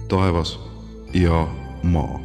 taevas ja maa.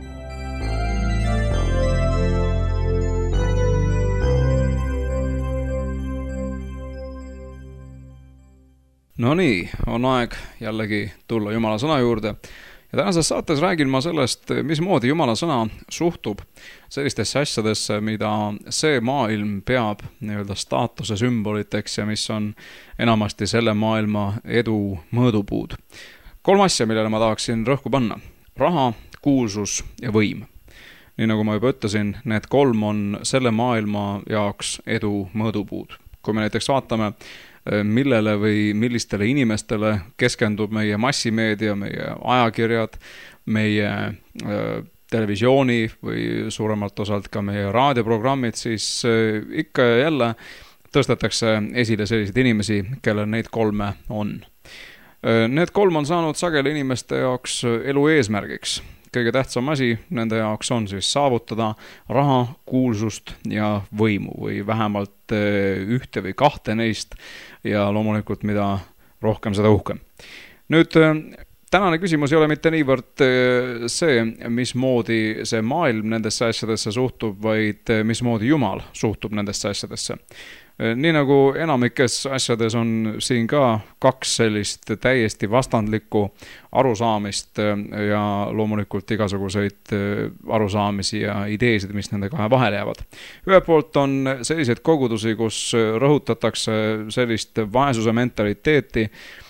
No nii, on aeg jällegi tulla Jumala sõna juurde. Ja tänases saates räägin ma sellest, mismoodi Jumala sõna suhtub sellistesse asjadesse, mida see maailm peab nii-öelda staatuse sümboliteks ja mis on enamasti selle maailma edu mõõdupuud. 3 asja, millele ma tahaksin rõhku panna. Raha, kuulsus ja võim. Nii nagu ma juba ütlesin, need 3 on selle maailma jaoks edu mõõdupuud. Kui me näiteks vaatame, millele või millistele inimestele keskendub meie massimeedia, meie ajakirjad, meie televisiooni või suuremalt osalt ka meie raadioprogrammid, siis ikka ja jälle tõstetakse esile selliseid inimesi, kellel neid 3 on. Need 3 on saanud sageli inimeste jaoks elu eesmärgiks. Kõige tähtsam asi nende jaoks on siis saavutada raha, kuulsust ja võimu või vähemalt 1 või 2 neist ja loomulikult mida rohkem, seda uhkem. Nüüd, tänane küsimus ei ole mitte niivõrd see, mismoodi see maailm nendesse asjadesse suhtub, vaid mismoodi Jumal suhtub nendesse asjadesse. Nii nagu enamikes asjades on siin ka 2 sellist täiesti vastandlikku arusaamist ja loomulikult igasuguseid arusaamisi ja ideesid, mis nende 2 vahele jäävad. Ühelt poolt on selliseid kogudusi, kus rõhutatakse sellist vaesuse mentaliteeti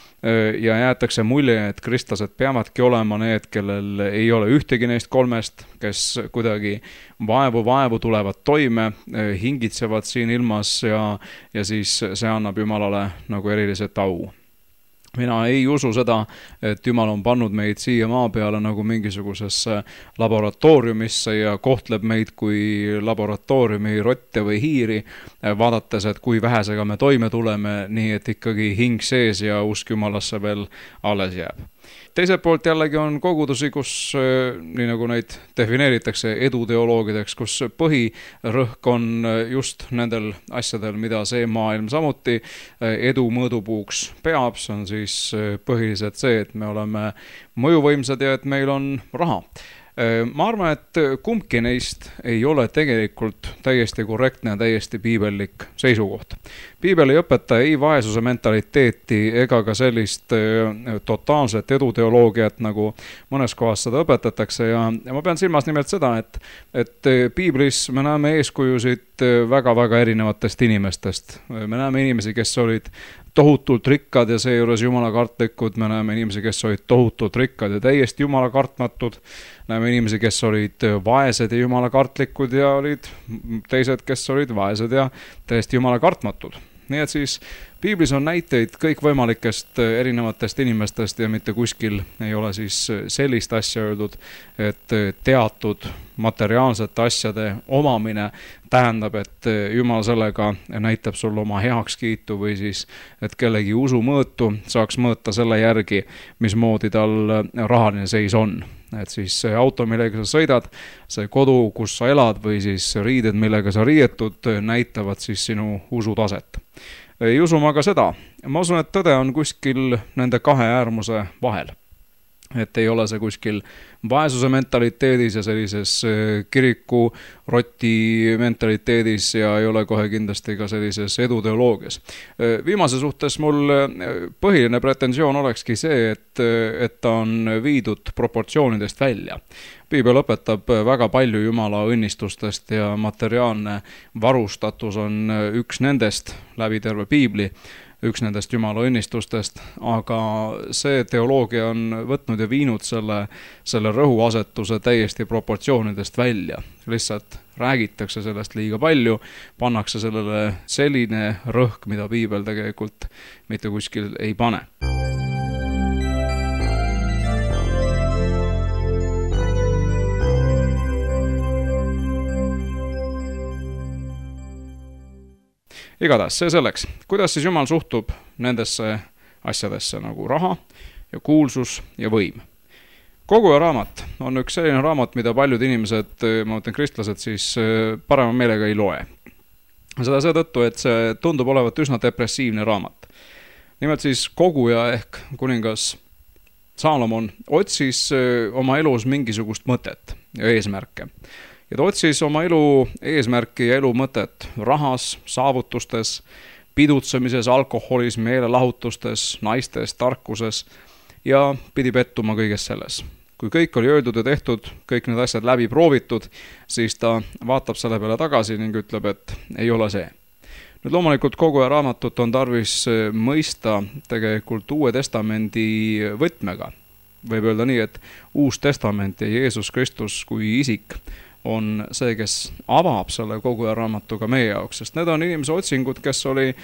ja jäetakse mulje, et kristlased peavadki olema need, kellel ei ole ühtegi neist 3, kes kuidagi vaevu tulevad toime, hingitsevad siin ilmas ja siis see annab Jumalale nagu erilise au. Mina ei usu seda, et Jumal on pannud meid siia maa peale nagu mingisugusesse laboratooriumisse ja kohtleb meid kui laboratooriumi rotte või hiiri, vaadates, et kui vähesega me toime tuleme, nii et ikkagi hing sees ja usk Jumalasse veel alles jääb. Teiselt poolt jällegi on kogudusi, kus, nii nagu neid defineeritakse eduteoloogideks, kus põhirõhk on just nendel asjadel, mida see maailm samuti edu mõõdupuuks peab. See on siis põhiliselt see, et me oleme mõjuvõimsad ja et meil on raha. Ma arvan, et kumbki neist ei ole tegelikult täiesti korrektne ja täiesti piibellik seisukoht. Piibel ei õpeta ei vaesuse mentaliteeti ega ka sellist totaalset eduteoloogiat, nagu mõnes kohas seda õpetatakse ja ma pean silmas nimelt seda, et piiblis me näeme eeskujusid väga-väga erinevatest inimestest. Me näeme inimesi, kes olid tohutult rikkad ja seejuures jumalakartlikud, me näeme inimesi, kes olid tohutult rikkad ja täiesti jumalakartmatud, näeme inimesi, kes olid vaesed ja jumalakartlikud ja olid teised, kes olid vaesed ja täiesti jumalakartmatud. Nii et siis piiblis on näiteid kõikvõimalikest erinevatest inimestest ja mitte kuskil ei ole siis sellist asja öeldud, et teatud materiaalsete asjade omamine tähendab, et Jumal sellega näitab sulle oma heakskiitu või siis, et kellegi usu mõõtu saaks mõõta selle järgi, mismoodi tal rahaline seis on. Et siis see auto, millega sa sõidad, see kodu, kus sa elad või siis riided, millega sa riietud, näitavad siis sinu usutaset. Ei usu ma ka seda. Ma usun, et tõde on kuskil nende 2 äärmuse vahel. Et ei ole see kuskil vaesuse mentaliteedis ja sellises kiriku roti mentaliteedis ja ei ole kohe kindlasti ka sellises eduteoloogias. Viimase suhtes mul põhiline pretensioon olekski see, et ta on viidud proportsioonidest välja. Piibel õpetab väga palju Jumala õnnistustest ja materiaalne varustatus on üks nendest läbi terve Piibli, üks nendest Jumala õnnistustest, aga see teoloogia on võtnud ja viinud selle rõhuasetuse täiesti proportsioonidest välja. Lihtsalt räägitakse sellest liiga palju, pannakse sellele selline rõhk, mida Piibel tegelikult mitte kuskil ei pane. Igatahes, see selleks. Kuidas siis Jumal suhtub nendesse asjadesse nagu raha ja kuulsus ja võim? Koguja raamat on üks selline raamat, mida paljud inimesed, ma mõtlen kristlased, siis parema meelega ei loe. Seda seetõttu, et see tundub olevat üsna depressiivne raamat. Nimelt siis koguja ehk kuningas Saalomon otsis oma elus mingisugust mõtet ja eesmärke. Ja ta otsis oma elu eesmärki ja elu mõtet rahas, saavutustes, pidutsemises, alkoholis, meelelahutustes, naistes, tarkuses ja pidi pettuma kõiges selles. Kui kõik oli öeldud ja tehtud, kõik need asjad läbi proovitud, siis ta vaatab selle peale tagasi ning ütleb, et ei ole see. Nüüd loomulikult kogu raamatut on tarvis mõista tegelikult Uue Testamendi võtmega. Võib öelda nii, et Uus Testament ja Jeesus Kristus kui isik on see, kes avab selle kogu raamatuga meie jaoks, sest need on inimese otsingud, kes oli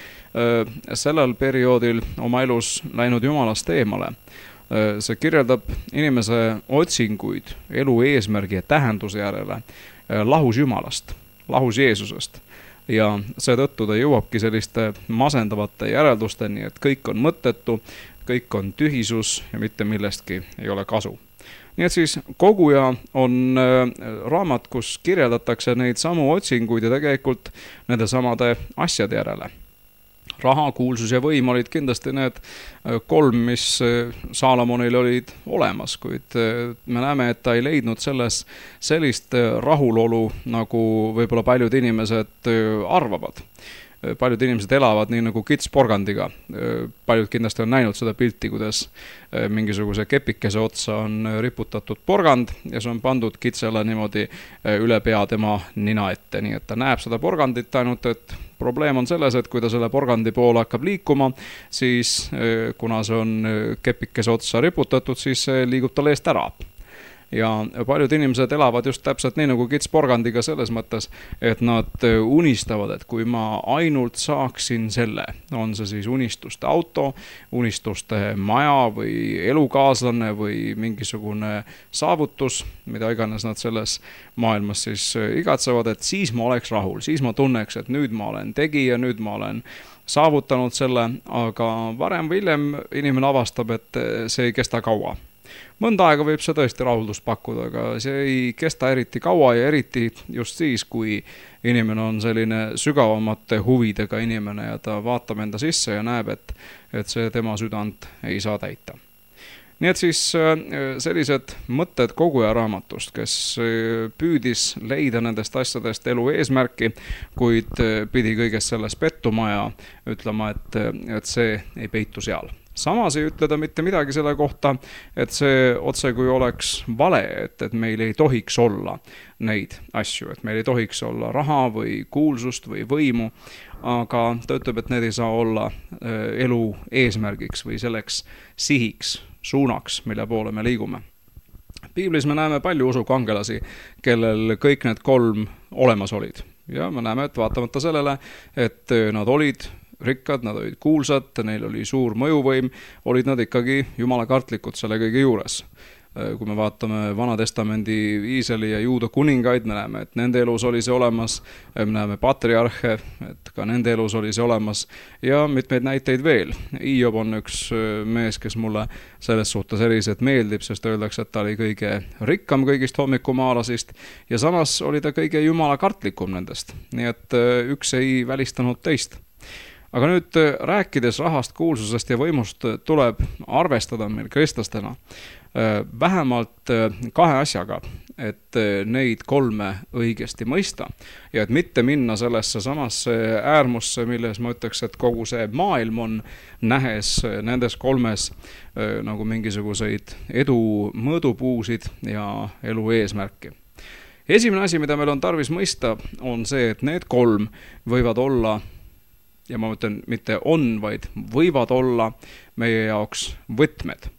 sellel perioodil oma elus läinud Jumalast eemale. See kirjeldab inimese otsinguid elu eesmärgi ja tähenduse järele lahus Jumalast, lahus Jeesusest. Ja seetõttu ta jõuabki selliste masendavate järeldusteni, et kõik on mõttetu, kõik on tühisus ja mitte millestki ei ole kasu. Nii et siis Koguja on raamat, kus kirjeldatakse neid samu otsinguid ja tegelikult nende samade asjade järele. Raha, kuulsus ja võim olid kindlasti need kolm, mis Saalomonil olid olemas, kuid me näeme, et ta ei leidnud selles sellist rahulolu, nagu võib-olla paljud inimesed arvavad. Paljud inimesed elavad nii nagu kits porgandiga. Paljud kindlasti on näinud seda pilti, kuidas mingisuguse kepikese otsa on riputatud porgand ja see on pandud kitsele niimoodi üle pea tema nina ette. Nii et ta näeb seda porgandit ainult, et probleem on selles, et kui ta selle porgandi poole hakkab liikuma, siis kuna see on kepikese otsa riputatud, siis see liigub tal eest ära. Ja paljud inimesed elavad just täpselt nii nagu kits porgandiga selles mõttes, et nad unistavad, et kui ma ainult saaksin selle, on see siis unistuste auto, unistuste maja või elukaaslane või mingisugune saavutus, mida iganes nad selles maailmas siis igatsevad, et siis ma oleks rahul, siis ma tunneks, et nüüd ma olen tegija, nüüd ma olen saavutanud selle, aga varem või hiljem inimene avastab, et see ei kesta kaua. Mõnda aega võib see tõesti rahuldust pakkuda, aga see ei kesta eriti kaua ja eriti just siis, kui inimene on selline sügavamate huvidega inimene ja ta vaatab enda sisse ja näeb, et see tema südant ei saa täita. Nii et siis sellised mõtted Koguja raamatust, kes püüdis leida nendest asjadest elu eesmärki, kuid pidi kõigest selles pettuma ja ütlema, et see ei peitu seal. Samas ei ütle ta mitte midagi selle kohta, et see otse kui oleks vale, et meil ei tohiks olla neid asju, et meil ei tohiks olla raha või kuulsust või võimu, aga ta ütleb, et need ei saa olla elu eesmärgiks või selleks sihiks, suunaks, mille poole me liigume. Piiblis me näeme palju usukangelasi, kellel kõik need kolm olemas olid. Ja me näeme, et vaatamata sellele, et nad olid rikkad, nad olid kuulsad, neil oli suur mõjuvõim, olid nad ikkagi jumalakartlikud selle kõige juures. Kui me vaatame Vana Testamendi Iisraeli ja Juuda kuningaid, me näeme, et nende elus oli see olemas, me näeme patriarhe, et ka nende elus oli see olemas ja mitmeid näiteid veel. Hiob on üks mees, kes mulle selles suhtes eriselt meeldib, sest öeldakse, et ta oli kõige rikkam kõigist hommikumaalasist ja samas oli ta kõige jumalakartlikum nendest. Nii et üks ei välistanud teist. Aga nüüd rääkides rahast, kuulsusest ja võimust tuleb arvestada meil kristlastena vähemalt kahe asjaga, et neid kolme õigesti mõista ja et mitte minna sellesse samasse äärmusse, milles ma ütleks, et kogu see maailm on nähes nendes kolmes nagu mingisuguseid edu mõõdupuusid ja elu eesmärki. Esimene asi, mida meil on tarvis mõista, on see, et need kolm võivad olla ja ma mõtlen, mitte on, vaid võivad olla meie jaoks võtmed.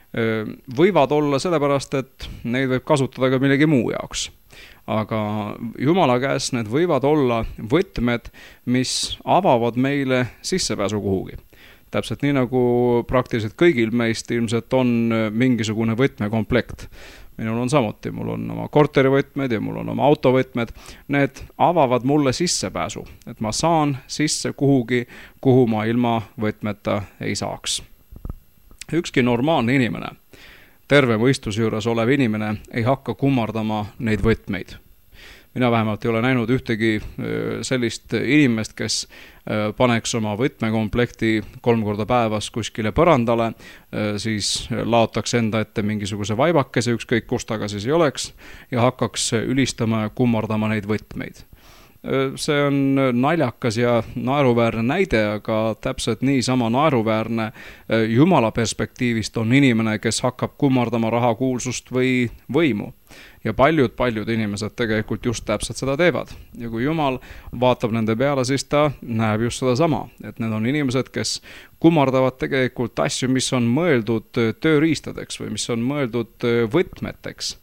Võivad olla sellepärast, et neid võib kasutada ka millegi muu jaoks. Aga Jumala käes need võivad olla võtmed, mis avavad meile sissepääsu kuhugi. Täpselt nii nagu praktiliselt kõigil meist ilmselt on mingisugune võtmekomplekt. Minul on samuti, mul on oma korterivõtmed ja mul on oma autovõtmed. Need avavad mulle sissepääsu, et ma saan sisse kuhugi, kuhu ma ilma võtmeta ei saaks. Ükski normaalne inimene, terve mõistuse juures olev inimene ei hakka kummardama neid võtmeid. mina vähemalt ei ole näinud ühtegi sellist inimest, kes paneks oma võtmekomplekti 3 korda päevas kuskile põrandale, siis laotaks enda ette mingisuguse vaibakese, ükskõik kust taga siis ei oleks, ja hakkaks ülistama ja kummardama neid võtmeid. See on naljakas ja naeruväärne näide, aga täpselt niisama naeruväärne Jumala perspektiivist on inimene, kes hakkab kummardama raha, kuulsust või võimu. Ja paljud inimesed tegelikult just täpselt seda teevad. Ja kui Jumal vaatab nende peale, siis ta näeb just seda sama. Et need on inimesed, kes kummardavad tegelikult asju, mis on mõeldud tööriistadeks või mis on mõeldud võtmeteks.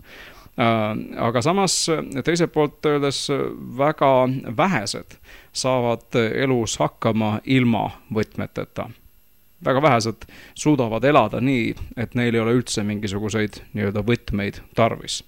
Aga samas teiselt poolt öeldes väga vähesed saavad elus hakkama ilma võtmeteta. Väga vähesed suudavad elada nii, et neil ei ole üldse mingisuguseid nii-öelda võtmeid tarvis.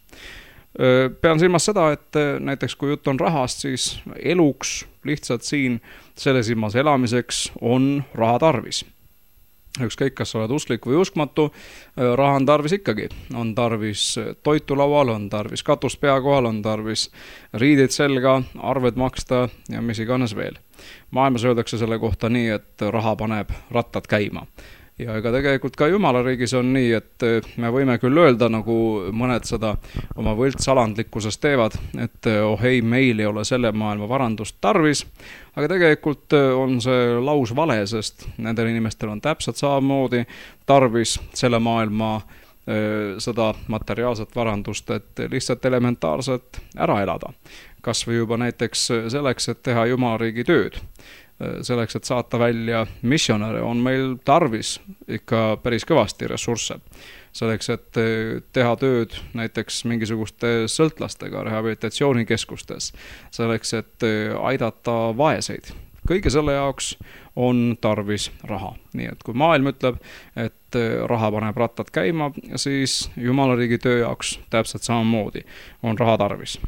Pean silmas seda, et näiteks kui jutt on rahast, siis eluks lihtsalt siin selle silmas elamiseks on raha tarvis. Ükskõik, kas oled usklik või uskmatu, raha on tarvis ikkagi. On tarvis toitu laual, on tarvis katust pea kohal, on tarvis riidid selga, arved maksta ja mis iganes veel. Maailmas öeldakse selle kohta nii, et raha paneb rattad käima. Ja ega tegelikult ka Jumala riigis on nii, et me võime küll öelda, nagu mõned seda oma võltsalandlikkuses teevad, et ei, meil ei ole selle maailma varandust tarvis, aga tegelikult on see laus vale, sest nendel inimestel on täpselt samamoodi tarvis selle maailma seda materiaalset varandust, et lihtsalt elementaarselt ära elada. Kas või juba näiteks selleks, et teha Jumala riigi tööd. Selleks, et saata välja missionäre, on meil tarvis ikka päris kõvasti ressursse. Selleks, et teha tööd näiteks mingisuguste sõltlastega rehabilitatsioonikeskustes. Selleks, et aidata vaeseid. Kõige selle jaoks on tarvis raha. Nii et kui maailm ütleb, et raha paneb rattad käima, siis Jumala riigi töö jaoks täpselt samamoodi on raha tarvis.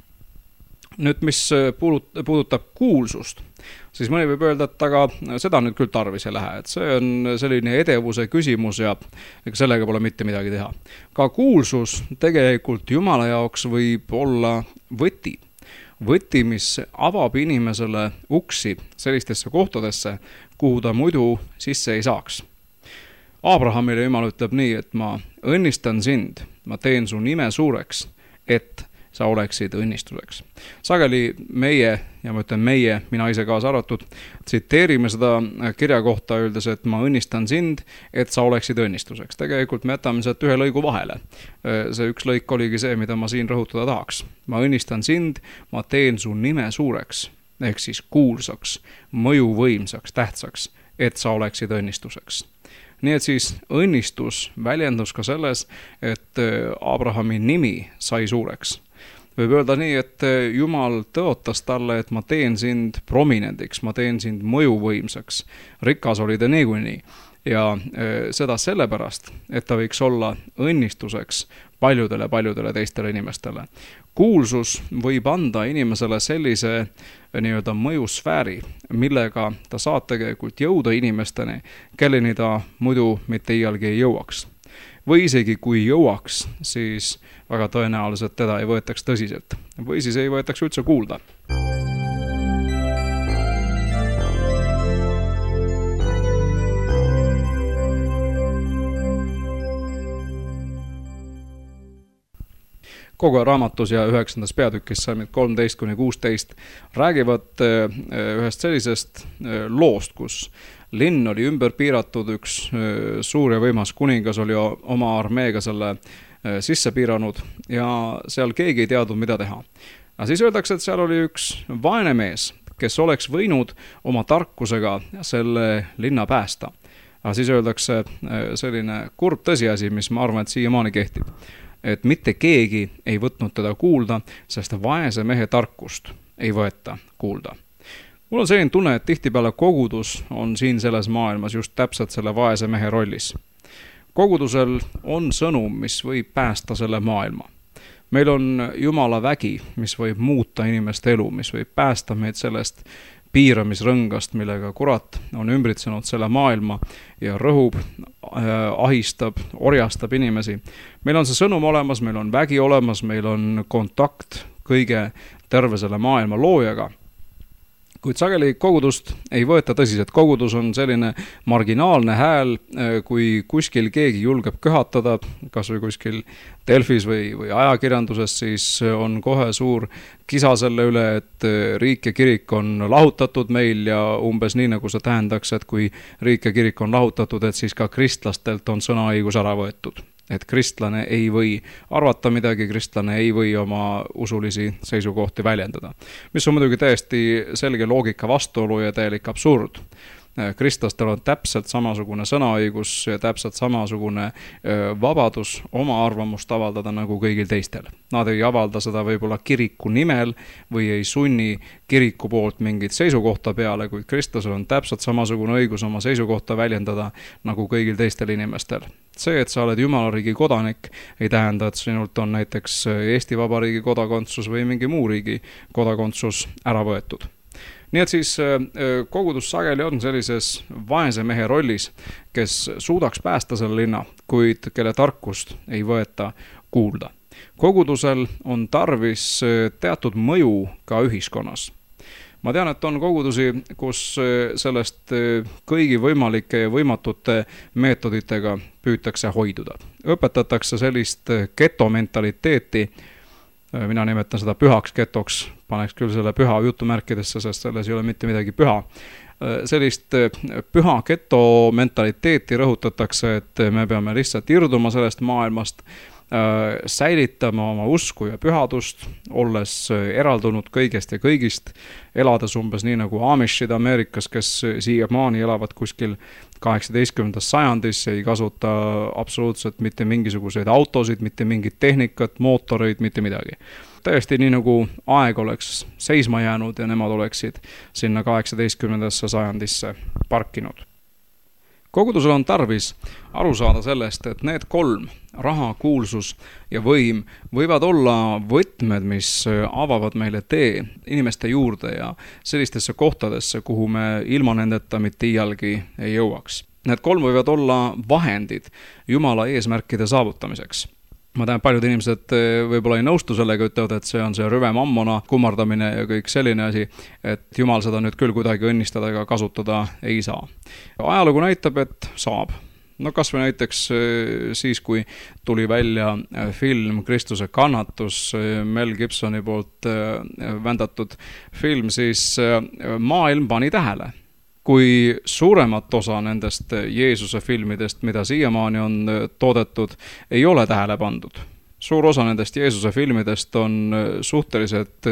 Nüüd, mis puudutab kuulsust, siis mõni võib öelda, et aga seda nüüd küll tarvis ei lähe, et see on selline edevuse küsimus ja sellega pole mitte midagi teha. Ka kuulsus tegelikult Jumala jaoks võib olla võti. Võti, mis avab inimesele uksi sellistesse kohtadesse, kuhu ta muidu sisse ei saaks. Abrahamile Jumal ütleb nii, et ma õnnistan sind, ma teen su nime suureks, et sa oleksid õnnistuseks. Sageli meie, ja ma ütlen meie, mina ise kaasa arvatud, tsiteerime seda kirja kohta öeldes, et ma õnnistan sind, et sa oleksid õnnistuseks. Tegelikult me jätame sealt ühe lõigu vahele. See üks lõik oligi see, mida ma siin rõhutada tahaks. Ma õnnistan sind, ma teen su nime suureks, ehk siis kuulsaks, mõjuvõimsaks, tähtsaks, et sa oleksid õnnistuseks. Nii et siis õnnistus väljendus ka selles, et Abrahami nimi sai suureks. Võib öelda nii, et Jumal tõotas talle, et ma teen sind prominendiks, ma teen sind mõjuvõimsaks. Rikas oli ta niikuinii. Ja seda sellepärast, et ta võiks olla õnnistuseks paljudele teistele inimestele. Kuulsus võib anda inimesele sellise nii-öelda mõjusfääri, millega ta saab tegelikult jõuda inimesteni, kelleni ta muidu mitte iialgi ei jõuaks. Või isegi kui jõuaks, siis väga tõenäoliselt teda ei võetaks tõsiselt. Või siis ei võetaks üldse kuulda. Kogu raamatus ja 9. peatükis salmid 13-16 räägivad ühest sellisest loost, kus linn oli ümber piiratud, üks suur ja võimas kuningas oli oma armeega selle sisse piiranud ja seal keegi ei teadnud, mida teha. Aga siis öeldakse, et seal oli üks vaene mees, kes oleks võinud oma tarkusega selle linna päästa. Aga siis öeldakse selline kurb tõsiasi, mis ma arvan, et siiamaani kehtib. Et mitte keegi ei võtnud teda kuulda, sest vaese mehe tarkust ei võeta kuulda. Mul on selline tunne, et tihtipeale kogudus on siin selles maailmas just täpselt selle vaese mehe rollis. Kogudusel on sõnum, mis võib päästa selle maailma. Meil on Jumala vägi, mis võib muuta inimeste elu, mis võib päästa meid sellest piiramisrõngast, millega kurat on ümbritsenud selle maailma ja rõhub, ahistab, orjastab inimesi. Meil on see sõnum olemas, meil on vägi olemas, meil on kontakt kõige terve selle maailma loojaga. Kuid sageli kogudust ei võeta tõsiselt. Kogudus on selline marginaalne hääl, kui kuskil keegi julgeb köhatada, kas või kuskil Delfis või ajakirjanduses, siis on kohe suur kisa selle üle, et riik ja kirik on lahutatud meil ja umbes nii, nagu see tähendaks, et kui riik ja kirik on lahutatud, et siis ka kristlastelt on sõnaõigus ära võetud. Et kristlane ei või arvata midagi, kristlane ei või oma usulisi seisukohti väljendada. Mis on muidugi täiesti selge loogika vastuolu ja täielik absurd. Kristlastel on täpselt samasugune sõnaõigus ja täpselt samasugune vabadus oma arvamust avaldada nagu kõigil teistel. Nad ei avalda seda võib-olla kiriku nimel või ei sunni kiriku poolt mingit seisukohta peale, kuid kristlasel on täpselt samasugune õigus oma seisukohta väljendada nagu kõigil teistel inimestel. See, et sa oled Jumala riigi kodanik, ei tähenda, et sinult on näiteks Eesti Vabariigi kodakondsus või mingi muu riigi kodakondsus ära võetud. Nii et siis kogudus sageli on sellises vaese mehe rollis, kes suudaks päästa selle linna, kuid kelle tarkust ei võeta kuulda. Kogudusel on tarvis teatud mõju ka ühiskonnas. Ma tean, et on kogudusi, kus sellest kõigi võimalike ja võimatute meetoditega püütakse hoiduda. Õpetatakse sellist getomentaliteeti, mina nimetan seda pühaks getoks, paneks küll selle püha jutumärkidesse, sest selles ei ole mitte midagi püha. Sellist püha geto mentaliteeti rõhutatakse, et me peame lihtsalt irduma sellest maailmast, säilitama oma usku ja pühadust, olles eraldunud kõigest ja kõigist, elades umbes nii nagu Amishid Ameerikas, kes siiamaani elavad kuskil 18. sajandis, ei kasuta absoluutselt mitte mingisuguseid autosid, mitte mingit tehnikat, mootoreid, mitte midagi. Täiesti nii nagu aeg oleks seisma jäänud ja nemad oleksid sinna 18. sajandisse parkinud. Kogudusel on tarvis aru saada sellest, et need kolm, raha, kuulsus ja võim, võivad olla võtmed, mis avavad meile tee inimeste juurde ja sellistesse kohtadesse, kuhu me ilma nendeta mitte iialgi ei jõuaks. Need kolm võivad olla vahendid Jumala eesmärkide saavutamiseks. Ma tean, paljud inimesed võib-olla ei nõustu sellega, ütlevad, et see on see rüve mammona kummardamine ja kõik selline asi, et Jumal seda nüüd küll kuidagi õnnistada ega kasutada ei saa. Ajalugu näitab, et saab. No kas või näiteks siis, kui tuli välja film Kristuse kannatus, Mel Gibsoni poolt vändatud film, siis maailm pani tähele. Kui suuremat osa nendest Jeesuse filmidest, mida siiamaani on toodetud, ei ole tähele pandud. Suur osa nendest Jeesuse filmidest on suhteliselt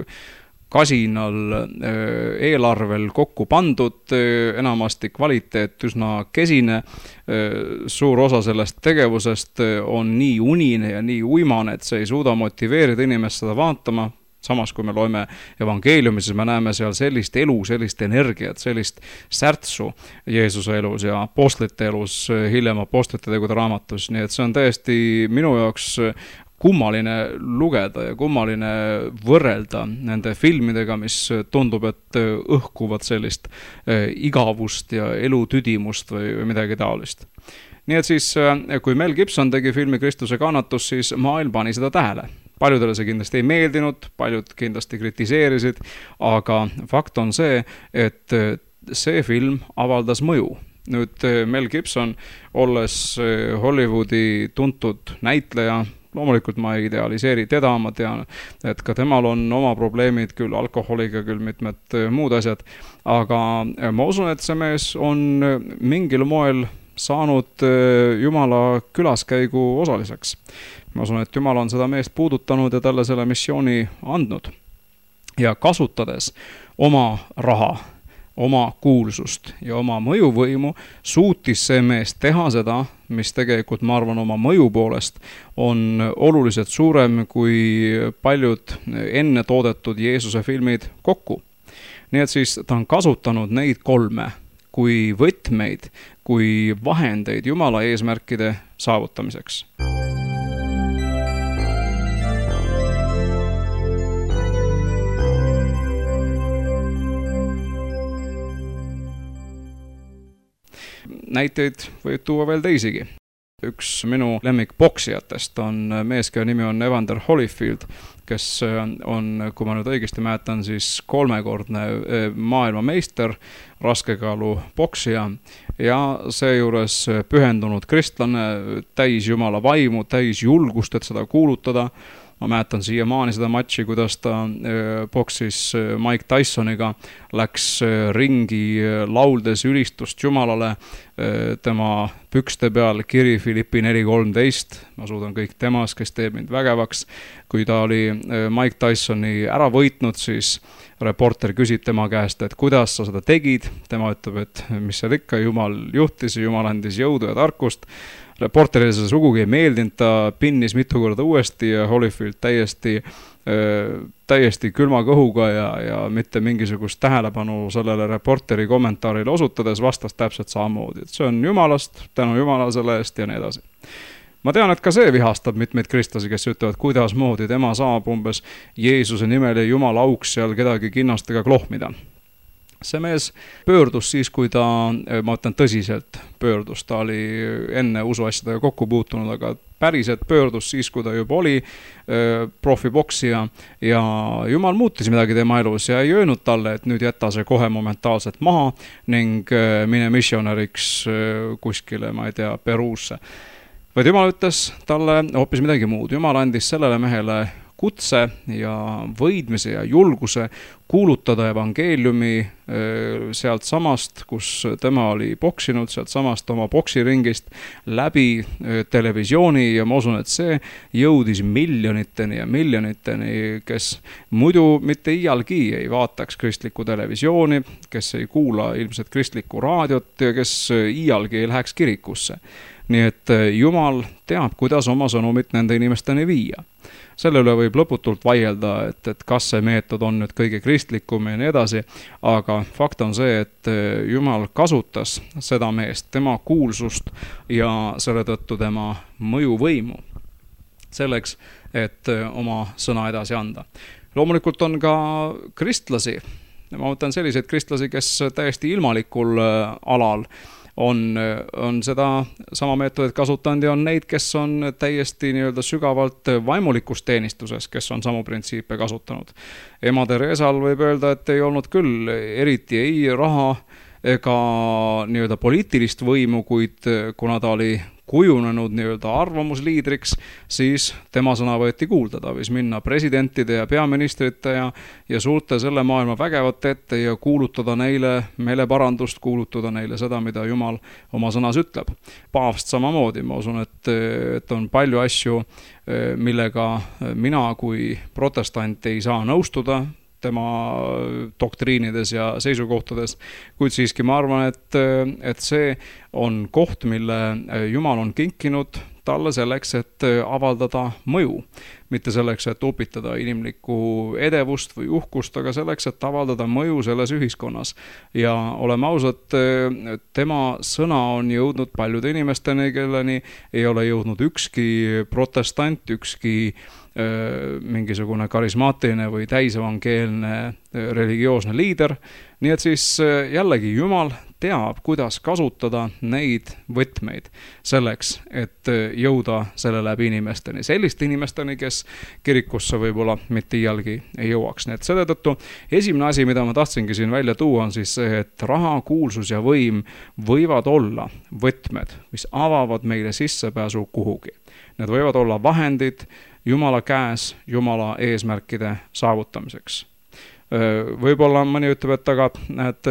kasinal eelarvel kokku pandud, enamasti kvaliteet üsna kesine. Suur osa sellest tegevusest on nii unine ja nii uimane, et see ei suuda motiveerida inimest seda vaatama. Samas, kui me loeme evangeeliumi, siis me näeme seal sellist elu, sellist energiat, sellist särtsu Jeesuse elus ja apostlite elus, hiljem apostlite tegude raamatus. Nii et see on täiesti minu jaoks kummaline lugeda ja kummaline võrrelda nende filmidega, mis tundub, et õhkuvad sellist igavust ja elutüdimust või midagi taolist. Nii et siis, kui Mel Gibson tegi filmi Kristuse kannatus, siis maailm pani seda tähele. Paljudele see kindlasti ei meeldinud, paljud kindlasti kritiseerisid, aga fakt on see, et see film avaldas mõju. Nüüd Mel Gibson, olles Hollywoodi tuntud näitleja, loomulikult ma ei idealiseeri teda, ma tean, et ka temal on oma probleemid, küll alkoholiga, küll mitmed muud asjad, aga ma usun, et see mees on mingil moel saanud Jumala külaskäigu osaliseks. Ma usun, et Jumal on seda meest puudutanud ja talle selle missiooni andnud. Ja kasutades oma raha, oma kuulsust ja oma mõjuvõimu, suutis see mees teha seda, mis tegelikult, ma arvan, oma mõju poolest on oluliselt suurem kui paljud enne toodetud Jeesuse filmid kokku. Nii et siis ta on kasutanud neid kolme kui võtmeid, kui vahendeid Jumala eesmärkide saavutamiseks. Näiteid võib tuua veel teisigi. Üks minu lemmikpoksijatest on mees, kelle nimi on Evander Holyfield, kes on, kui ma nüüd õigesti mäletan, siis 3-kordne maailmameister, raskekaalu poksija ja seejuures pühendunud kristlane, täis Jumala vaimu, täis julgust, et seda kuulutada. Ma mäletan siiamaani seda matši, kuidas ta boksis Mike Tysoniga, läks ringi lauldes ülistust Jumalale, tema pükste peal kiri Filippi 4.13, ma suudan kõik temas, kes teeb mind vägevaks. Kui ta oli Mike Tysoni ära võitnud, siis reporter küsib tema käest, et kuidas sa seda tegid. Tema ütleb, et mis seal ikka, Jumal juhtis, Jumal andis jõudu ja tarkust. Reporterile see sugugi ei meeldinud, ta pinnis mitu korda uuesti ja Holyfield täiesti külma kõhuga ja mitte mingisugust tähelepanu sellele reporteri kommentaarile osutades vastas täpselt samamoodi, et see on Jumalast, tänu Jumala selle eest ja nii edasi. Ma tean, et ka see vihastab mitmeid kristlasi, kes ütlevad, kuidas moodi tema saab umbes Jeesuse nimel ja Jumala auks seal kedagi kinnastega klohmida. See mees pöördus siis, kui ta, ma ütlen tõsiselt pöördus, ta oli enne usuasjadega kokku puutunud, aga päriselt pöördus siis, kui ta juba oli profiboksija ja Jumal muutis midagi tema elus ja ei öelnud talle, et nüüd jäta see kohe momentaalselt maha ning mine missionäriks kuskile, ma ei tea, Peruusse. Vaid Jumal ütles talle hoopis midagi muud. Jumal andis sellele mehele kutse ja võidmise ja julguse kuulutada evangeeliumi sealt samast, kus tema oli boksinud, sealt samast oma boksiringist läbi televisiooni ja ma usun, et see jõudis miljoniteni ja miljoniteni, kes muidu mitte iialgi ei vaataks kristlikku televisiooni, kes ei kuula ilmselt kristlikku raadiot ja kes iialgi ei läheks kirikusse. Nii et Jumal teab, kuidas oma sõnumit nende inimesteni viia. Selle üle võib lõputult vaielda, et kas see meetod on nüüd kõige kristlikum ja nii edasi, aga fakt on see, et Jumal kasutas seda meest, tema kuulsust ja selle tõttu tema mõjuvõimu selleks, et oma sõna edasi anda. Loomulikult on ka kristlasi, ma mõtlen selliseid kristlasi, kes täiesti ilmalikul alal on seda sama meetodit kasutanud ja on neid, kes on täiesti nii-öelda sügavalt vaimulikus teenistuses, kes on samu printsiipe kasutanud. Ema Teresal võib öelda, et ei olnud küll eriti ei raha ega nii-öelda poliitilist võimu, kuid kuna ta oli kujunenud nii-öelda arvamusliidriks, siis tema sõna võeti kuulda. Ta võis minna presidentide ja peaministrite ja suurte selle maailma vägevate ette ja kuulutada neile meeleparandust, kuulutada neile seda, mida Jumal oma sõnas ütleb. Paavst samamoodi, ma usun, et on palju asju, millega mina kui protestant ei saa nõustuda tema doktriinides ja seisukohtades, kuid siiski ma arvan, et see on koht, mille Jumal on kinkinud talle selleks, et avaldada mõju. Mitte selleks, et upitada inimlikku edevust või uhkust, aga selleks, et avaldada mõju selles ühiskonnas. Ja oleme ausad, tema sõna on jõudnud paljude inimesteni, kelleni ei ole jõudnud ükski protestant, ükski mingisugune karismaatiline või täisevangeelne religioosne liider. Nii et siis jällegi Jumal teab, kuidas kasutada neid võtmeid selleks, et jõuda selle läbi inimesteni. Selliste inimesteni, kes kirikusse võib-olla mitte iialgi ei jõuaks. Nii et selle tõttu esimene asi, mida ma tahtsingi siin välja tuua, on siis see, et raha, kuulsus ja võim võivad olla võtmed, mis avavad meile sissepääsu kuhugi. Need võivad olla vahendid Jumala käes, Jumala eesmärkide saavutamiseks. Võib-olla mõni ütleb, et aga näed,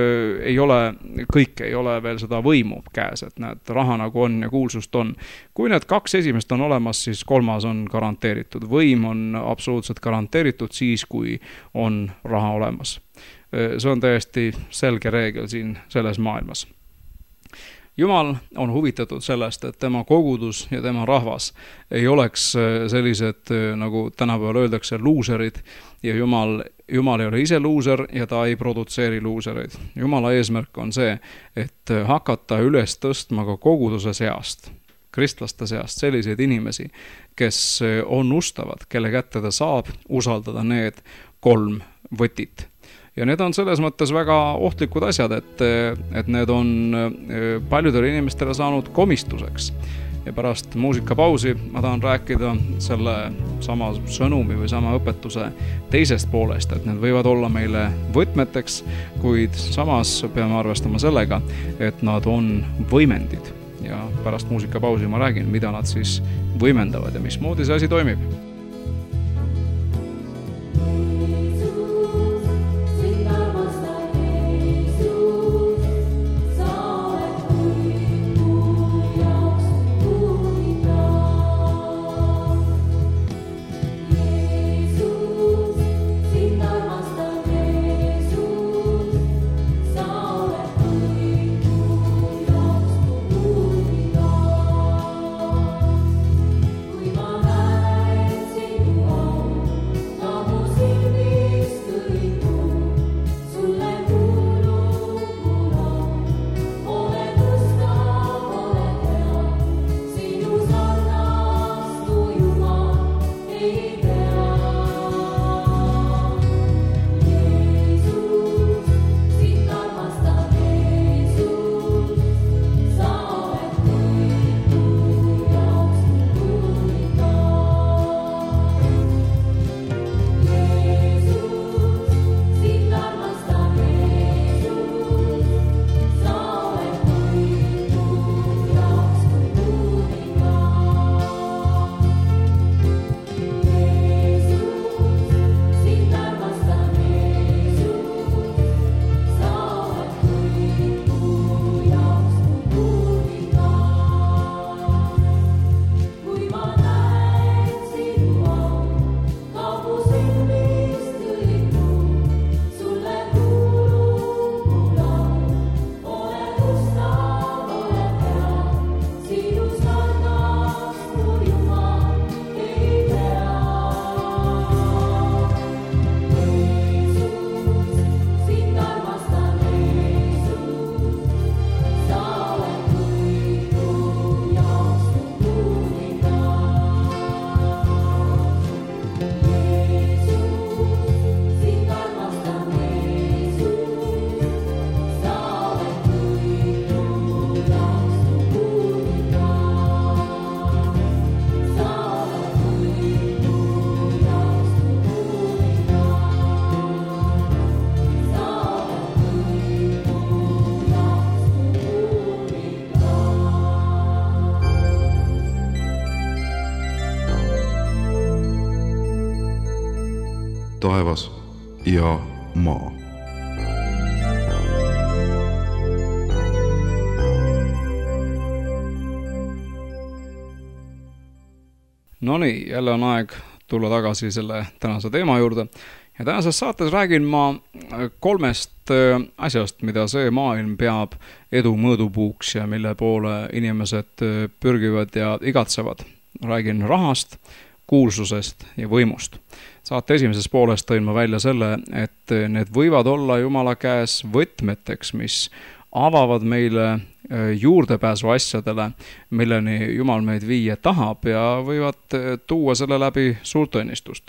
kõik ei ole veel seda võimu käes, et näed, raha nagu on ja kuulsust on. Kui need kaks esimest on olemas, siis kolmas on garanteeritud. Võim on absoluutselt garanteeritud siis, kui on raha olemas. See on täiesti selge reegel siin selles maailmas. Jumal on huvitatud sellest, et tema kogudus ja tema rahvas ei oleks sellised, nagu tänapäeval öeldakse, luuserid ja Jumal ei ole ise luuser ja ta ei produtseeri luusereid. Jumala eesmärk on see, et hakata üles tõstma ka koguduse seast, kristlaste seast selliseid inimesi, kes on ustavad, kelle kätte ta saab usaldada need 3 võtit. Ja need on selles mõttes väga ohtlikud asjad, et need on paljudele inimestele saanud komistuseks. ja pärast muusikapausi ma tahan rääkida selle sama sõnumi või sama õpetuse teisest poolest, et need võivad olla meile võtmeteks, kuid samas peame arvestama sellega, et nad on võimendid ja pärast muusikapausi ma räägin, mida nad siis võimendavad ja mismoodi see asi toimib. Taevas ja maa. Nonii, jälle on aeg tulla tagasi selle tänase teema juurde. Ja tänases saates räägin ma 3 asjast, mida see maailm peab edu mõõdupuuks ja mille poole inimesed pürgivad ja igatsevad. Räägin rahast, kuulsusest ja võimust. Saate esimeses pooles tõin ma välja selle, et need võivad olla Jumala käes võtmeteks, mis avavad meile juurdepääsu asjadele, milleni Jumal meid viia tahab ja võivad tuua selle läbi suurt õnnistust.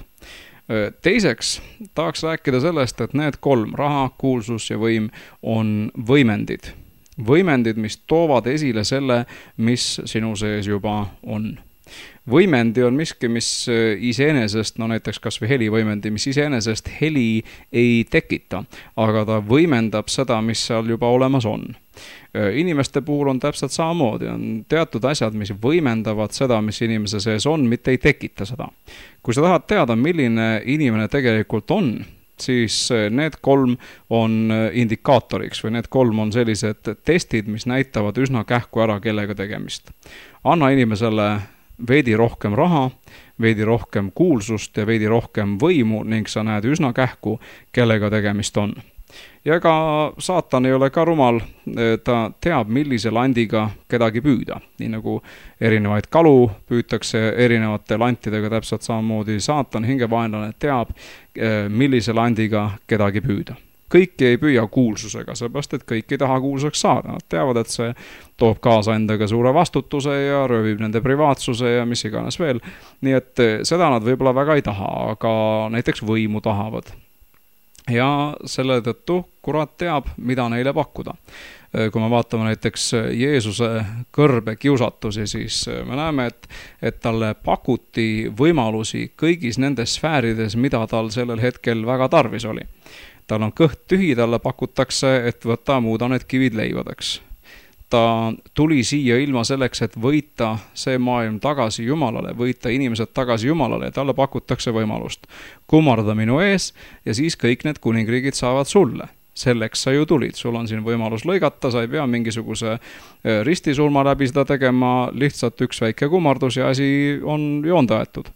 Teiseks tahaks rääkida sellest, et need 3, raha, kuulsus ja võim, on võimendid. Võimendid, mis toovad esile selle, mis sinu sees juba on. Võimendi on miski, mis iseenesest, näiteks kas või helivõimendi, mis iseenesest heli ei tekita, aga ta võimendab seda, mis seal juba olemas on. Inimeste puhul on täpselt samamoodi, on teatud asjad, mis võimendavad seda, mis inimese sees on, mitte ei tekita seda. Kui sa tahad teada, milline inimene tegelikult on, siis need 3 on indikaatoriks või need 3 on sellised testid, mis näitavad üsna kähku ära, kellega tegemist. Anna inimesele veidi rohkem raha, veidi rohkem kuulsust ja veidi rohkem võimu ning sa näed üsna kähku, kellega tegemist on. Ja ka saatan ei ole ka rumal, ta teab, millise landiga kedagi püüda. Nii nagu erinevaid kalu püütakse erinevate lantidega täpselt samamoodi, saatan hingevaenlane teab, millise landiga kedagi püüda. Kõiki ei püüa kuulsusega, seepärast, et kõik ei taha kuulsuseks saada. Nad teavad, et see toob kaasa endaga suure vastutuse ja röövib nende privaatsuse ja mis iganes veel. Nii et seda nad võib-olla väga ei taha, aga näiteks võimu tahavad. Ja selle tõttu kurat teab, mida neile pakkuda. kui me vaatame näiteks Jeesuse kõrbekiusatusi, siis me näeme, et talle pakuti võimalusi kõigis nendes sfäärides, mida tal sellel hetkel väga tarvis oli. Tal on kõht tühi, talle pakutakse, et võta, muuda need kivid leivadeks. Ta tuli siia ilma selleks, et võita see maailm tagasi Jumalale, võita inimesed tagasi Jumalale ja talle pakutakse võimalust kummarda minu ees ja siis kõik need kuningriigid saavad sulle. Selleks sa ju tulid, sul on siin võimalus lõigata, sa ei pea mingisuguse ristisurma läbi seda tegema, lihtsalt üks väike kummardus ja asi on joonde aetud.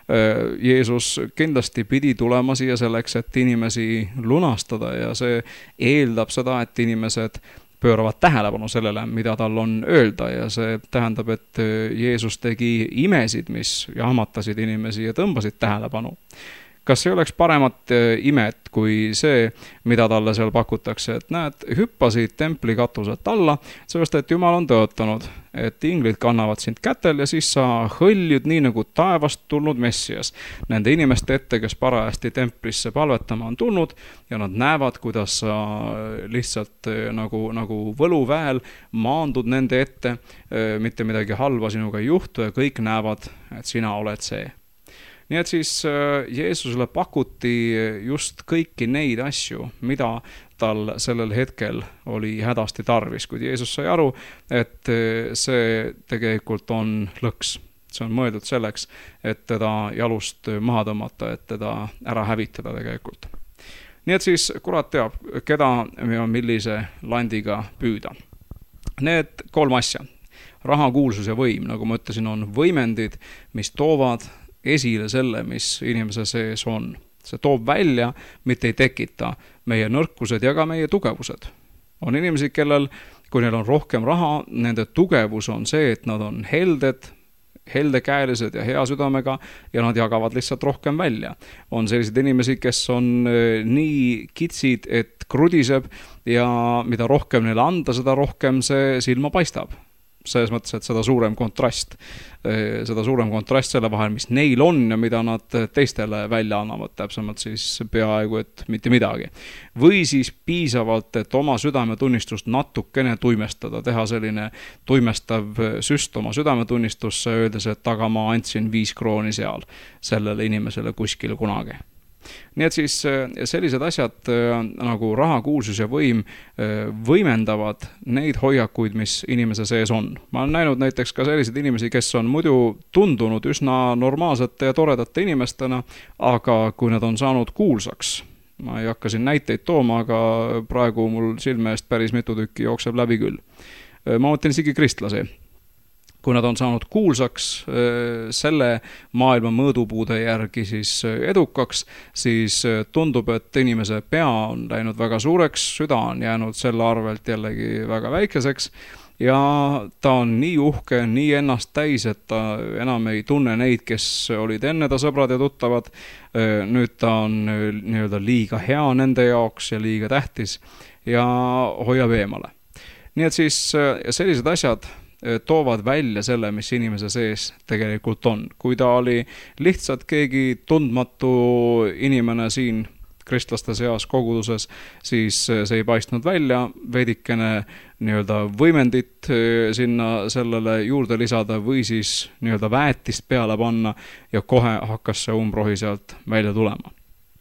Jeesus kindlasti pidi tulema siia selleks, et inimesi lunastada ja see eeldab seda, et inimesed pööravad tähelepanu sellele, mida tal on öelda ja see tähendab, et Jeesus tegi imesid, mis jahmatasid inimesi ja tõmbasid tähelepanu. Kas ei oleks paremat imet kui see, mida talle seal pakutakse, et näed, hüppasid templi katuselt alla, sellest, et Jumal on tõotanud, et inglid kannavad sind kätel ja siis sa hõljud nii nagu taevast tulnud Messias nende inimeste ette, kes parajasti templisse palvetama on tulnud ja nad näevad, kuidas sa lihtsalt nagu võluväel maandud nende ette, mitte midagi halba sinuga ei juhtu ja kõik näevad, et sina oled see. Nii et siis Jeesusele pakuti just kõiki neid asju, mida tal sellel hetkel oli hädasti tarvis, kuid Jeesus sai aru, et see tegelikult on lõks. See on mõeldud selleks, et teda jalust maha tõmmata, et teda ära hävitada tegelikult. Nii et siis kurat teab, keda ja millise landiga püüda. Need 3 asja. Raha, kuulsus ja võim, nagu ma ütlesin, on võimendid, mis toovad esile selle, mis inimese sees on. See toob välja, mitte ei tekita meie nõrkused ja ka meie tugevused. On inimesi, kellel, kui neil on rohkem raha, nende tugevus on see, et nad on heldekäelised ja hea südamega ja nad jagavad lihtsalt rohkem välja. On sellised inimesi, kes on nii kitsid, et krudiseb ja mida rohkem neile anda, seda rohkem see silma paistab. Selles mõttes, et seda suurem kontrast selle vahel, mis neil on ja mida nad teistele välja annavad, täpsemalt siis peaaegu, et mitte midagi. Või siis piisavalt, et oma südametunnistust natukene tuimestada, teha selline tuimestav süst oma südametunnistusse, öeldes, et aga ma andsin 5 krooni seal sellele inimesele kuskil kunagi. Nii et siis sellised asjad nagu raha, kuulsus ja võim võimendavad neid hoiakuid, mis inimese sees on. Ma olen näinud näiteks ka selliseid inimesi, kes on muidu tundunud üsna normaalsete ja toredate inimestena, aga kui nad on saanud kuulsaks, ma ei hakka siin näiteid tooma, aga praegu mul silme eest päris mitu tükki jookseb läbi küll. Ma mõtlen isegi kristlasi. Kui nad on saanud kuulsaks selle maailma mõõdupuude järgi siis edukaks, siis tundub, et inimese pea on läinud väga suureks, süda on jäänud selle arvelt jällegi väga väikeseks ja ta on nii uhke, nii ennast täis, et ta enam ei tunne neid, kes olid enne ta sõbrad ja tuttavad. Nüüd ta on nii-öelda liiga hea nende jaoks ja liiga tähtis ja hoiab eemale. Nii et siis sellised asjad toovad välja selle, mis inimese sees tegelikult on. Kui ta oli lihtsalt keegi tundmatu inimene siin kristlaste seas koguduses, siis see ei paistnud välja, veidikene nii-öelda võimendit sinna sellele juurde lisada või siis nii-öelda väetist peale panna ja kohe hakkas see umbrohi sealt välja tulema.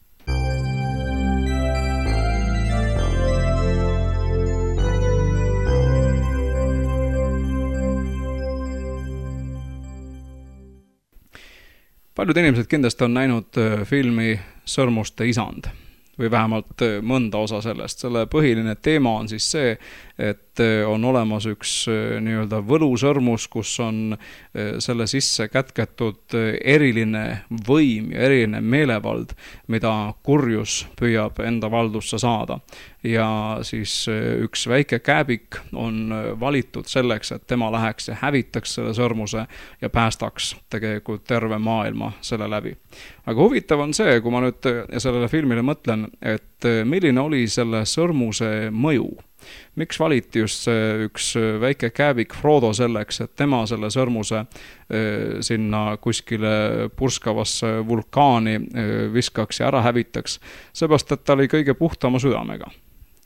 Paljud inimesed kindlasti on näinud filmi Sõrmuste isand või vähemalt mõnda osa sellest. Selle põhiline teema on siis see, et on olemas üks nii-öelda võlusõrmus, kus on selle sisse kätketud eriline võim ja eriline meelevald, mida kurjus püüab enda valdusse saada. Ja siis üks väike kääbik on valitud selleks, et tema läheks ja hävitaks selle sõrmuse ja päästaks tegelikult terve maailma selle läbi. Aga huvitav on see, kui ma nüüd sellele filmile mõtlen, et milline oli selle sõrmuse mõju. Miks valiti just see üks väike kääbik Frodo selleks, et tema selle sõrmuse sinna kuskile purskavasse vulkaani viskaks ja ära hävitaks, seepärast, et ta oli kõige puhtama südamega.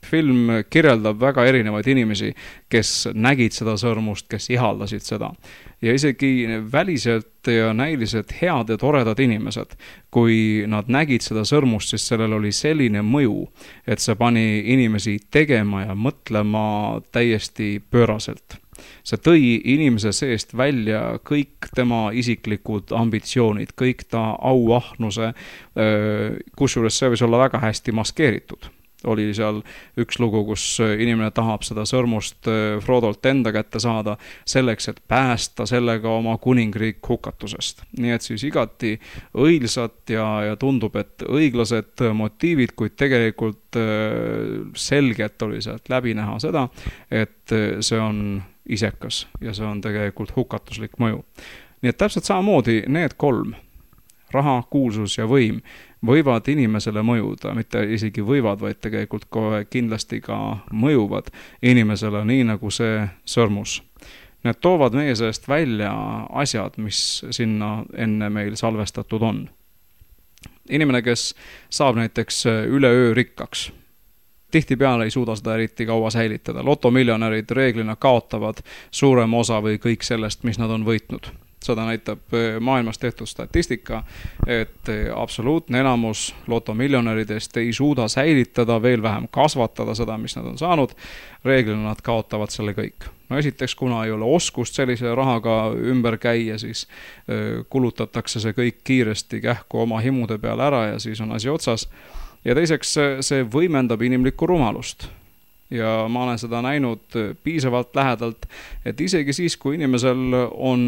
film kirjeldab väga erinevaid inimesi, kes nägid seda sõrmust, kes ihaldasid seda. Ja isegi väliselt ja näiliselt head ja toredad inimesed, kui nad nägid seda sõrmust, siis sellel oli selline mõju, et see pani inimesi tegema ja mõtlema täiesti pööraselt. See tõi inimese seest välja kõik tema isiklikud ambitsioonid, kõik ta auahnuse, kusjuures see võis olla väga hästi maskeeritud. Oli seal üks lugu, kus inimene tahab seda sõrmust Frodolt enda kätte saada selleks, et päästa sellega oma kuningriik hukatusest. Nii et siis igati õilsad ja tundub, et õiglased motiivid, kuid tegelikult selgelt oli sealt läbi näha seda, et see on isekas ja see on tegelikult hukatuslik mõju. Nii et täpselt samamoodi need kolm, raha, kuulsus ja võim, võivad inimesele mõjuda, mitte isegi võivad, vaid tegelikult kohe kindlasti ka mõjuvad inimesele, nii nagu see sõrmus. Need toovad meie seest välja asjad, mis sinna enne meil salvestatud on. Inimene, kes saab näiteks üleöö rikkaks, tihtipeale ei suuda seda eriti kaua säilitada. Lotomiljonärid reeglina kaotavad suurem osa või kõik sellest, mis nad on võitnud. Seda näitab maailmas tehtud statistika, et absoluutne enamus lotomiljonäridest ei suuda säilitada, veel vähem kasvatada seda, mis nad on saanud. Reeglina nad kaotavad selle kõik. No esiteks, kuna ei ole oskust sellise rahaga ümber käia, siis kulutatakse see kõik kiiresti kähku oma himude peale ära ja siis on asi otsas. Ja teiseks, see võimendab inimlikku rumalust. Ja ma olen seda näinud piisavalt lähedalt, et isegi siis, kui inimesel on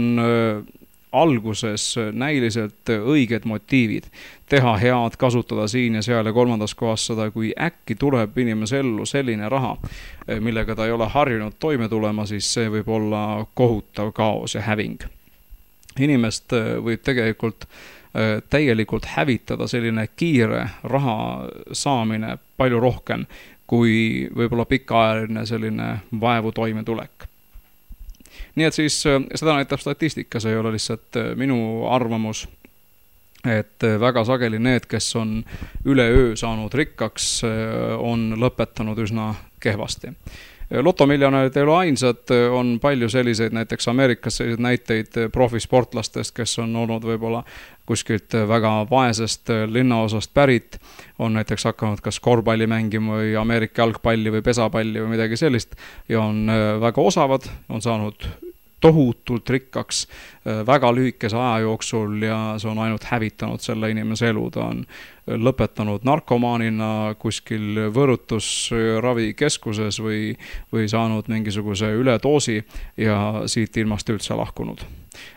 alguses näiliselt õiged motiivid, teha head, kasutada siin ja seal ja kolmandas kohas seda, kui äkki tuleb inimese ellu selline raha, millega ta ei ole harjunud toime tulema, siis see võib olla kohutav kaos ja häving. Inimest võib tegelikult täielikult hävitada selline kiire raha saamine palju rohkem, kui võib-olla pikaajaline selline vaevu toimetulek. Nii et siis seda näitab statistika, see ei ole lihtsalt minu arvamus, et väga sageli need, kes on üleöö saanud rikkaks, on lõpetanud üsna kehvasti. Lotomiljonärid ei ole ainsad, on palju selliseid, näiteks Ameerikas selliseid näiteid profisportlastest, kes on olnud võib-olla kuskilt väga vaesest linnaosast pärit, on näiteks hakanud kas korvpalli mängima või Ameerika jalgpalli või pesapalli või midagi sellist ja on väga osavad, on saanud tohutult rikkaks väga lühikese aja jooksul ja see on ainult hävitanud selle inimese elu. Ta on lõpetanud narkomaanina kuskil võõrutusravikeskuses või saanud mingisuguse üledoosi ja siit ilmast üldse lahkunud.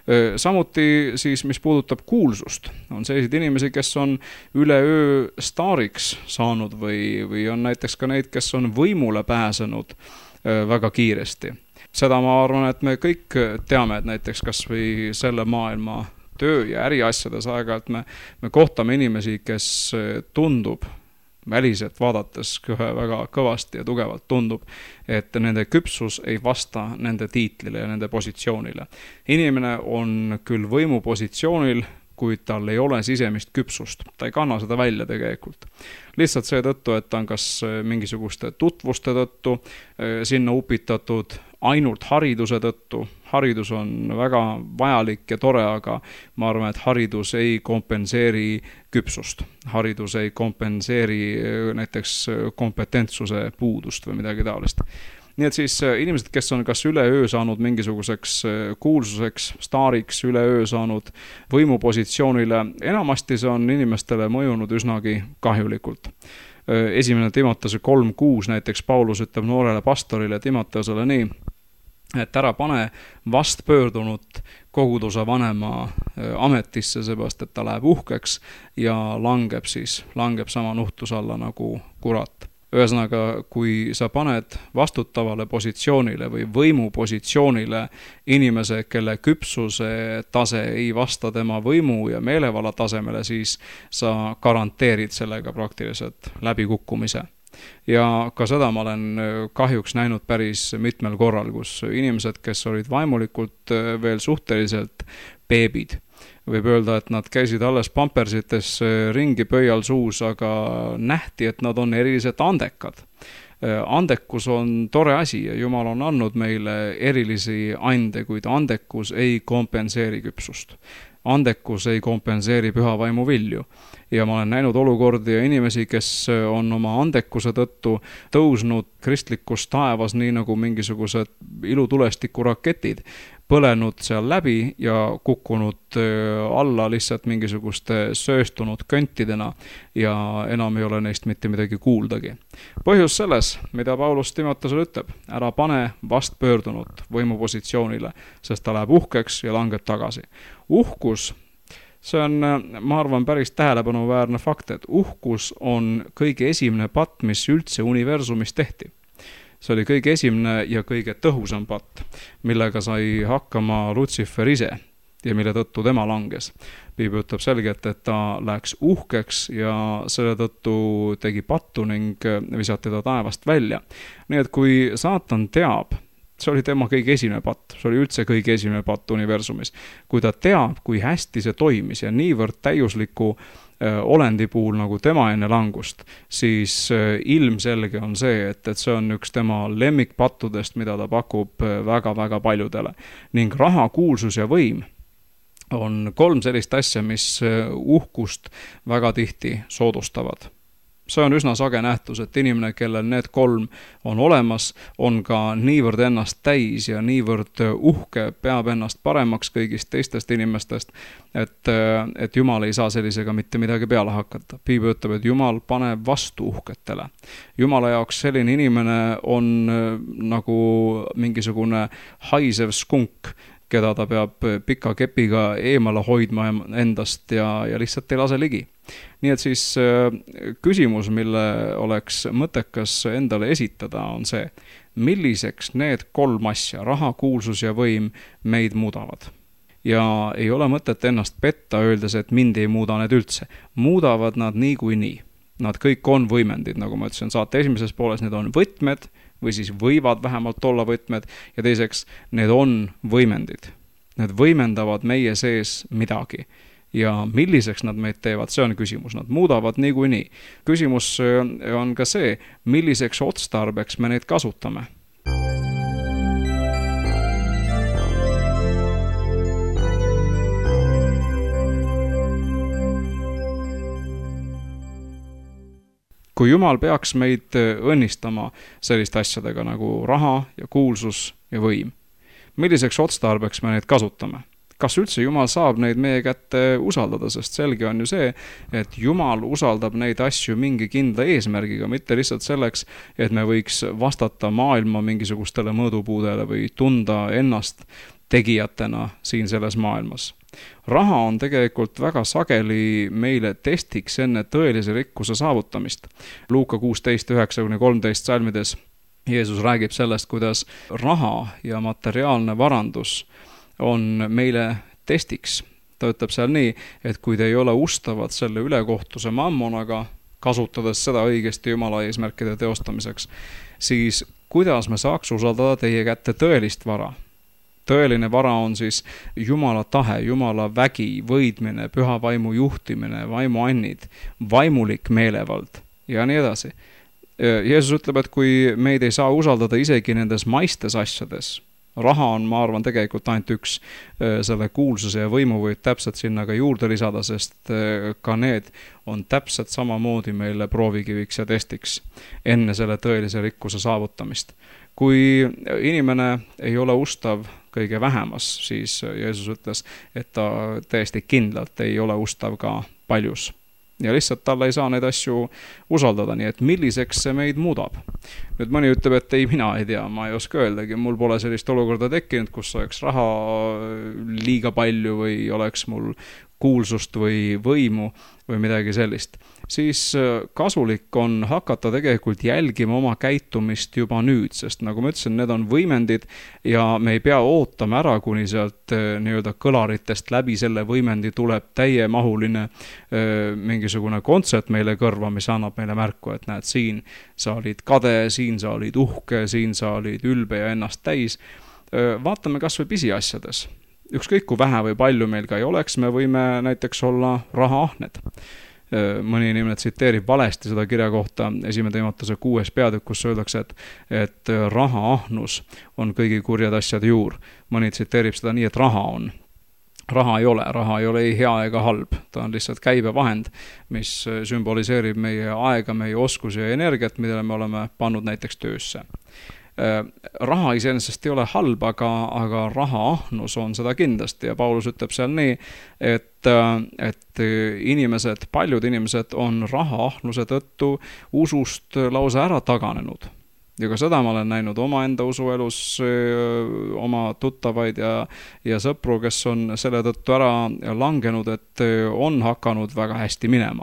Samuti siis, mis puudutab kuulsust, on selliseid inimesi, kes on üleöö staariks saanud või on näiteks ka neid, kes on võimule pääsenud väga kiiresti. Seda ma arvan, et me kõik teame, et näiteks kas või selle maailma töö ja äriasjades aeg-ajalt me kohtame inimesi, kes tundub väliselt vaadates väga kõvasti ja tugevalt tundub, et nende küpsus ei vasta nende tiitlile ja nende positsioonile. Inimene on küll võimupositsioonil, kuid tal ei ole sisemist küpsust. Ta ei kanna seda välja tegelikult. Lihtsalt seetõttu, et ta on kas mingisuguste tutvuste tõttu sinna upitatud, ainult hariduse tõttu. Haridus on väga vajalik ja tore, aga ma arvan, et haridus ei kompenseeri küpsust. Haridus ei kompenseeri näiteks kompetentsuse puudust või midagi taolist. Nii et siis inimesed, kes on kas üleöö saanud mingisuguseks kuulsuseks, staariks, üleöö saanud võimupositsioonile, enamasti see on inimestele mõjunud üsnagi kahjulikult. Esimene Timoteuse 3:6 näiteks Paulus ütleb noorele pastorile Timoteusele nii, et ära pane vastpöördunud koguduse vanema ametisse, seepärast, et ta läheb uhkeks ja langeb sama nuhtluse alla nagu kurat. Ühesõnaga, kui sa paned vastutavale positsioonile või võimupositsioonile inimese, kelle küpsuse tase ei vasta tema võimu ja meelevala tasemele, siis sa garanteerid sellega praktiliselt läbikukkumise. Ja ka seda ma olen kahjuks näinud päris mitmel korral, kus inimesed, kes olid vaimulikult veel suhteliselt beebid, võib öelda, et nad käisid alles pampersites ringi pöial suus, aga nähti, et nad on eriliselt andekad. Andekus on tore asi ja Jumal on andnud meile erilisi ande, kuid andekus ei kompenseeri küpsust. Andekus ei kompenseeri püha vaimu vilju. Ja ma olen näinud olukordi ja inimesi, kes on oma andekuse tõttu tõusnud kristlikus taevas nii nagu mingisugused ilutulestiku raketid, põlenud seal läbi ja kukkunud alla lihtsalt mingisuguste sööstunud köntidena ja enam ei ole neist mitte midagi kuuldagi. Põhjus selles, mida Paulus Timotesele ütleb, ära pane vastpöördunut võimupositsioonile, sest ta läheb uhkeks ja langeb tagasi. Uhkus, see on, ma arvan, päris tähelepanuväärne fakt, et uhkus on kõige esimene patt, mis üldse universumis tehti. See oli kõige esimene ja kõige tõhusam patt, millega sai hakkama Lutsifer ise ja mille tõttu tema langes. Piibel ütleb selgelt, et ta läks uhkeks ja selle tõttu tegi pattu ning visati ta taevast välja. Nii et kui saatan teab, see oli tema kõige esimene patt, see oli üldse kõige esimene patt universumis. Kui ta teab, kui hästi see toimis ja niivõrd täiusliku olendi puhul nagu tema enne langust, siis ilmselge on see, et see on üks tema lemmikpattudest, mida ta pakub väga-väga paljudele. Ning raha, kuulsus ja võim on 3 sellist asja, mis uhkust väga tihti soodustavad. See on üsna sage nähtus, et inimene, kellel need 3 on olemas, on ka niivõrd ennast täis ja niivõrd uhke, peab ennast paremaks kõigist teistest inimestest, et Jumal ei saa sellisega mitte midagi peale hakata. Piibel ütleb, et Jumal paneb vastu uhketele. Jumala jaoks selline inimene on nagu mingisugune haisev skunk, keda ta peab pika kepiga eemale hoidma endast ja lihtsalt ei lase ligi. Nii et siis küsimus, mille oleks mõttekas endale esitada, on see, milliseks need 3 asja, raha, kuulsus ja võim, meid muudavad. Ja ei ole mõtet ennast petta, öeldes, et mind ei muuda need üldse. Muudavad nad niikuinii. Nad kõik on võimendid, nagu ma ütlesin, saate esimeses pooles, need on võtmed, või siis võivad vähemalt olla võtmed, ja teiseks, need on võimendid. Need võimendavad meie sees midagi. Ja milliseks nad meid teevad, see on küsimus. Nad muudavad niikuinii. Küsimus on ka see, milliseks otstarbeks me neid kasutame. Kui Jumal peaks meid õnnistama selliste asjadega nagu raha ja kuulsus ja võim, milliseks otstarbeks me neid kasutame? Kas üldse Jumal saab neid meie kätte usaldada, sest selge on ju see, et Jumal usaldab neid asju mingi kindla eesmärgiga, mitte lihtsalt selleks, et me võiks vastata maailma mingisugustele mõõdupuudele või tunda ennast tegijatena siin selles maailmas. Raha on tegelikult väga sageli meile testiks enne tõelise rikkuse saavutamist. Luuka 16:9-13 salmides Jeesus räägib sellest, kuidas raha ja materiaalne varandus on meile testiks. Ta ütleb seal nii, et kui te ei ole ustavad selle ülekohtuse mammonaga, kasutades seda õigesti Jumala eesmärkide teostamiseks, siis kuidas me saaks usaldada teie kätte tõelist vara? Tõeline vara on siis Jumala tahe, Jumala vägi, võidmine, püha vaimu juhtimine, vaimuannid, vaimulik meelevald ja nii edasi. Jeesus ütleb, et kui meid ei saa usaldada isegi nendes maistes asjades, raha on, ma arvan, tegelikult ainult üks, selle kuulsuse ja võimu võib täpselt sinna ka juurde lisada, sest ka need on täpselt samamoodi meile proovikiviks ja testiks enne selle tõelise rikkuse saavutamist. Kui inimene ei ole ustav kõige vähemas, siis Jeesus ütles, et ta täiesti kindlalt ei ole ustav ka paljus. Ja lihtsalt talle ei saa neid asju usaldada, nii et milliseks see meid muudab. Nüüd mõni ütleb, et ei, mina ei tea, ma ei oska öeldagi, mul pole sellist olukorda tekkinud, kus oleks raha liiga palju või oleks mul kuulsust või võimu või midagi sellist. Siis kasulik on hakata tegelikult jälgima oma käitumist juba nüüd, sest nagu ma ütlesin, need on võimendid ja me ei pea ootama ära, kuni sealt nii-öelda kõlaritest läbi selle võimendi tuleb täiemahuline mingisugune kontsert meile kõrva, mis annab meile märku, et näed, siin sa olid kade, siin sa olid uhke, siin sa olid ülbe ja ennast täis. Vaatame kas või pisiasjades. Ükskõik kui vähe või palju meil ka ei oleks, me võime näiteks olla rahaahned. Mõni inimene tsiteerib valesti seda kirja kohta 1. Timoteuse 6. peatükk, kus öeldakse, et rahaahnus on kõigi kurjade asjade juur. Mõni tsiteerib seda nii, et raha on. Raha ei ole ei hea ega halb, ta on lihtsalt käibevahend, mis sümboliseerib meie aega, meie oskusi ja energiat, mida me oleme pannud näiteks töösse. Raha iseenesest ei ole halb, aga rahaahnus on seda kindlasti ja Paulus ütleb seal nii, et paljud inimesed on rahaahnuse tõttu usust lausa ära taganenud. Ja ka seda ma olen näinud omaenda usuelus, oma tuttavaid ja sõpru, kes on selle tõttu ära langenud, et on hakanud väga hästi minema.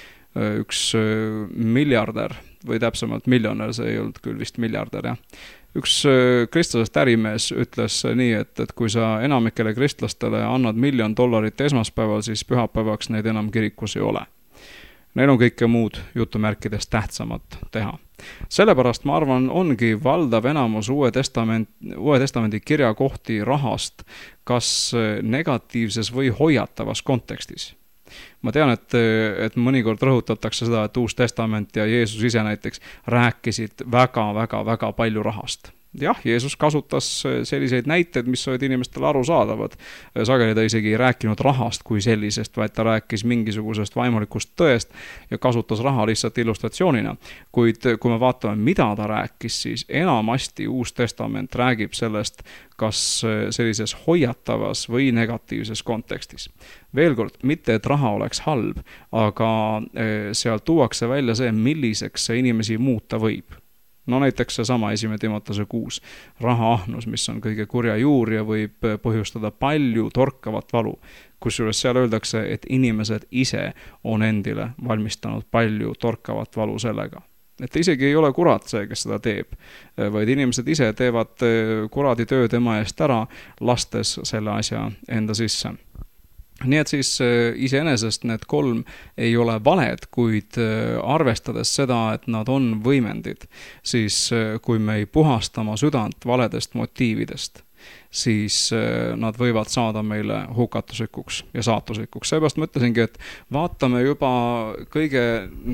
Üks miljardär, või täpsemalt miljonär, see ei olnud küll vist miljardär, jah. Üks kristlasest ärimees ütles nii, et kui sa enamikele kristlastele annad $1 miljon esmaspäeval, siis pühapäevaks neid enam kirikus ei ole. Neil on kõike muud jutumärkides tähtsamat teha. Sellepärast ma arvan, ongi valdav enamus Uue Testamendi kirjakohti rahast, kas negatiivses või hoiatavas kontekstis. Ma tean, et mõnikord rõhutatakse seda, et Uus Testament ja Jeesus ise näiteks rääkisid väga palju rahast. Jah, Jeesus kasutas selliseid näiteid, mis olid inimestele arusaadavad. Sageli ta isegi ei rääkinud rahast kui sellisest, vaid ta rääkis mingisugusest vaimulikust tõest ja kasutas raha lihtsalt illustratsioonina. Kuid kui me vaatame, mida ta rääkis, siis enamasti Uus Testament räägib sellest, kas sellises hoiatavas või negatiivses kontekstis. Veel kord, mitte et raha oleks halb, aga seal tuuakse välja see, milliseks see inimesi muuta võib. No näiteks seesama 1. Timoteuse 6. Rahaahnus, mis on kõige kurja juur ja võib põhjustada palju torkavat valu. Kusjuures seal öeldakse, et inimesed ise on endile valmistanud palju torkavat valu sellega. Et isegi ei ole kurat see, kes seda teeb, vaid inimesed ise teevad kuradi töö tema eest ära, lastes selle asja enda sisse. Nii et siis iseenesest need 3 ei ole valed, kuid arvestades seda, et nad on võimendid, siis kui me ei puhasta oma südant valedest motiividest, siis nad võivad saada meile hukatuslikuks ja saatuslikuks. Seepärast ma ütlesingi, et vaatame juba kõige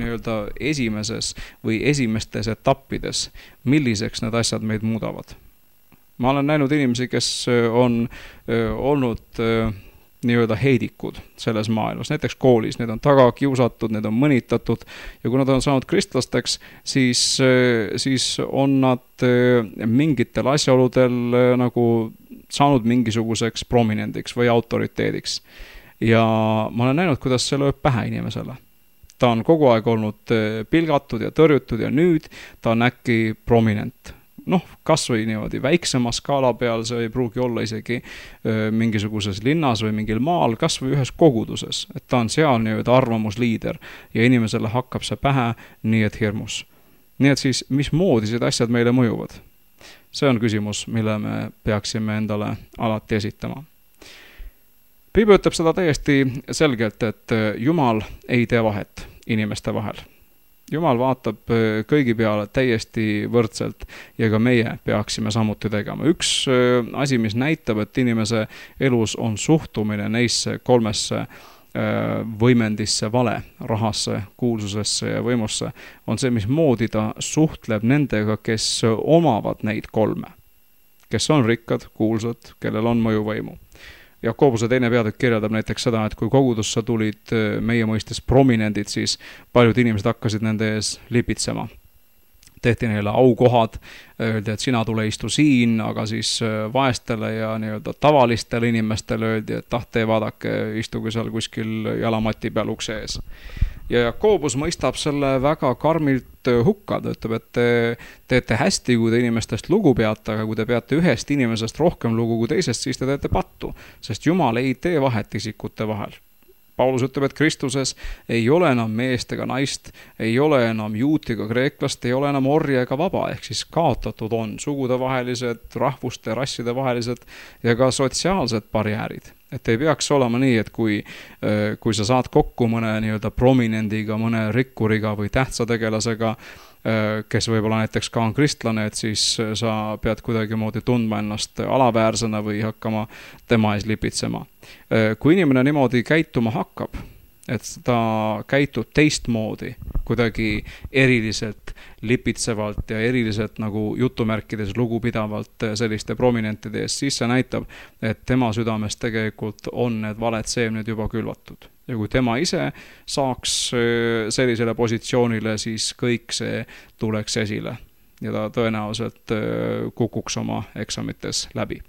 esimeses või esimestes etappides, milliseks need asjad meid muudavad. Ma olen näinud inimesi, kes on olnud heidikud selles maailmas, näiteks koolis, need on taga kiusatud, need on mõnitatud ja kui nad on saanud kristlasteks, siis on nad mingitel asjaoludel nagu saanud mingisuguseks prominendiks või autoriteediks. Ja ma olen näinud, kuidas see lööb pähe inimesele. Ta on kogu aeg olnud pilgatud ja tõrjutud ja nüüd ta on äkki prominent. Kas või niimoodi väiksema skaala peal, see ei pruugi olla isegi mingisuguses linnas või mingil maal, kas või ühes koguduses, et ta on seal arvamusliider ja inimesele hakkab see pähe nii, et hirmus. Nii et siis, mismoodi need asjad meile mõjuvad? See on küsimus, mille me peaksime endale alati esitama. Piibel ütleb seda täiesti selgelt, et Jumal ei tee vahet inimeste vahel. Jumal vaatab kõigi peale täiesti võrdselt ja ka meie peaksime samuti tegema. Üks asi, mis näitab, et inimese elus on suhtumine neisse 3 võimendisse, vale, rahasse, kuulsusesse ja võimusse, on see, mismoodi ta suhtleb nendega, kes omavad neid 3. Kes on rikkad, kuulsad, kellel on mõjuvõimu. Jakobuse 2. peatükk kirjeldab näiteks seda, et kui kogudusse tulid meie mõistes prominendid, siis paljud inimesed hakkasid nende ees lipitsema. Tehti neile aukohad, öeldi, et sina tule istu siin, aga siis vaestele ja tavalistele inimestele öeldi, et tee vaadake, istuge seal kuskil jalamati peal ukse ees. Ja Jakobus mõistab selle väga karmilt hukka, ta ütleb, et te teete hästi, kui te inimestest lugu peate, aga kui te peate ühest inimesest rohkem lugu kui teisest, siis te teete pattu, sest Jumal ei tee vahet isikute vahel. Paulus ütleb, et Kristuses ei ole enam meest ega naist, ei ole enam juut ega kreeklast, ei ole enam orja ega vaba, ehk siis kaotatud on sugudevahelised, rahvuste, rasside vahelised ja ka sotsiaalsed barjäärid. Et ei peaks olema nii, et kui sa saad kokku mõne prominendiga, mõne rikkuriga või tähtsa tegelasega, kes võib-olla näiteks ka on kristlane, et siis sa pead kuidagi moodi tundma ennast alaväärsena või hakkama tema ees lipitsema. Kui inimene niimoodi käituma hakkab, et ta käitub teistmoodi, kuidagi eriliselt lipitsevalt ja eriliselt nagu jutumärkides lugupidavalt selliste prominentide eest, siis see näitab, et tema südames tegelikult on need valed seemned juba külvatud. Ja kui tema ise saaks sellisele positsioonile, siis kõik see tuleks esile ja ta tõenäoliselt kukuks oma eksamites läbi.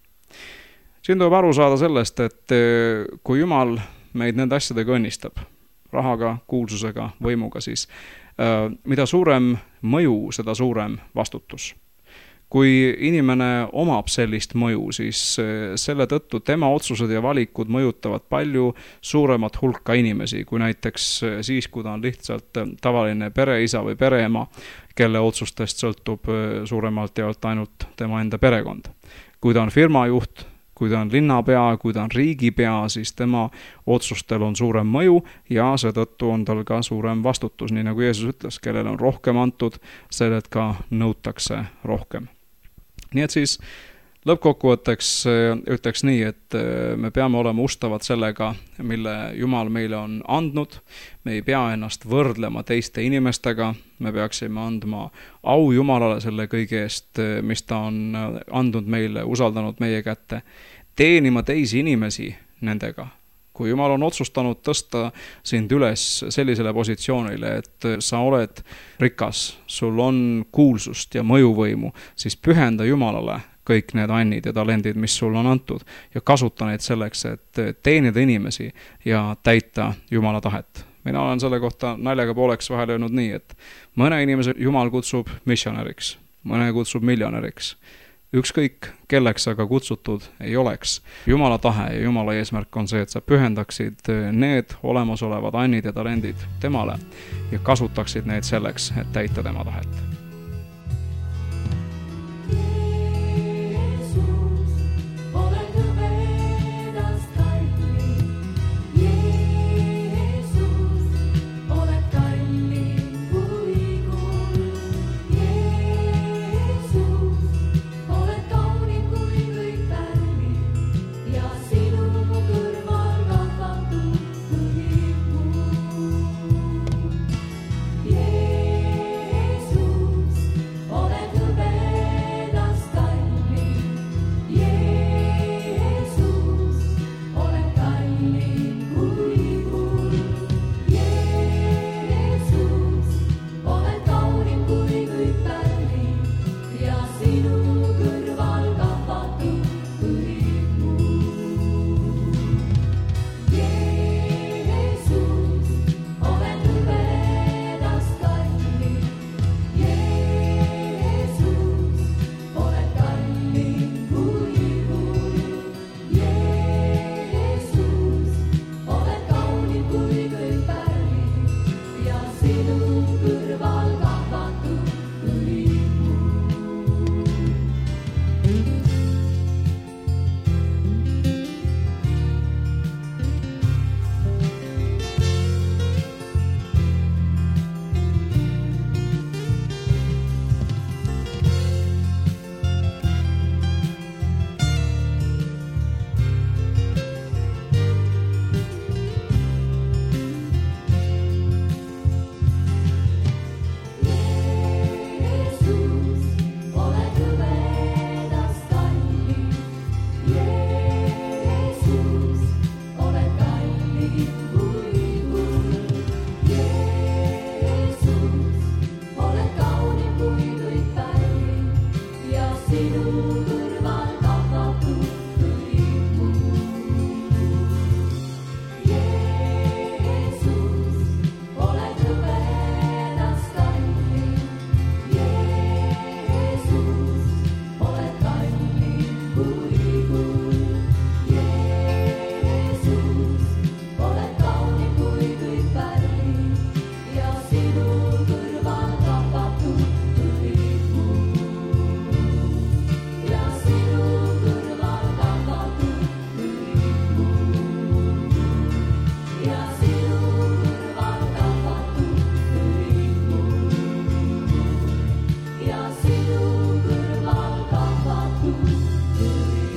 Siin tuleb aru saada sellest, et kui Jumal meid nende asjadega õnnistab, rahaga, kuulsusega, võimuga, siis mida suurem mõju, seda suurem vastutus. Kui inimene omab sellist mõju, siis selle tõttu tema otsused ja valikud mõjutavad palju suuremat hulka inimesi, kui näiteks siis, kui ta on lihtsalt tavaline pereisa või pereema, kelle otsustest sõltub suuremalt jaolt ainult tema enda perekond. Kui ta on firmajuht, kui ta on linnapea, kui ta on riigipea, siis tema otsustel on suurem mõju ja seetõttu on tal ka suurem vastutus, nii nagu Jeesus ütles, kellel on rohkem antud, sellelt ka nõutakse rohkem. Nii et siis lõppkokkuvõtteks ütleks nii, et me peame olema ustavad sellega, mille Jumal meile on andnud. Me ei pea ennast võrdlema teiste inimestega, me peaksime andma au Jumalale selle kõige eest, mis ta on andnud meile, usaldanud meie kätte, teenima teisi inimesi nendega. Kui Jumal on otsustanud tõsta sind üles sellisele positsioonile, et sa oled rikas, sul on kuulsust ja mõjuvõimu, siis pühenda Jumalale kõik need annid ja talendid, mis sul on antud ja kasuta neid selleks, et teenida inimesi ja täita Jumala tahet. Mina olen selle kohta naljaga pooleks vahel öelnud nii, et mõne inimese Jumal kutsub missionäriks, mõne kutsub miljonäriks. Ükskõik kelleks aga kutsutud ei oleks. Jumala tahe ja Jumala eesmärk on see, et sa pühendaksid need olemasolevad annid ja talendid temale ja kasutaksid neid selleks, et täita tema tahet.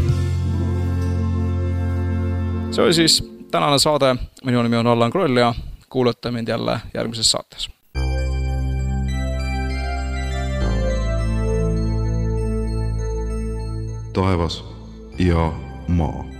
See oli siis tänane saade. Minu nimi on Allan Kroll ja kuulata mind jälle järgmises saates. Taevas ja maa.